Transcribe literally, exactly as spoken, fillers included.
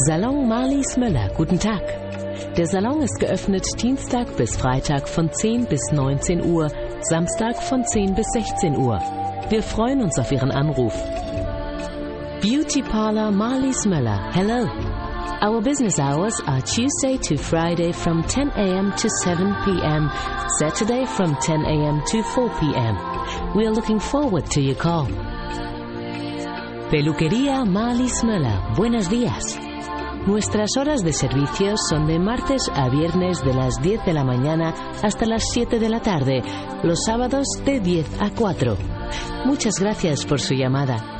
Salon Marlies Möller, guten Tag. Der Salon ist geöffnet Dienstag bis Freitag von zehn bis neunzehn Uhr, Samstag von zehn bis sechzehn Uhr. Wir freuen uns auf Ihren Anruf. Beauty Parlor Marlies Möller, hello. Our business hours are Tuesday to Friday from ten a m to seven p m, Saturday from ten a m to four p m We are looking forward to your call. Peluquería Marlies Möller, buenos días. Nuestras horas de servicio son de martes a viernes de las diez de la mañana hasta las siete de la tarde, los sábados de diez a cuatro. Muchas gracias por su llamada.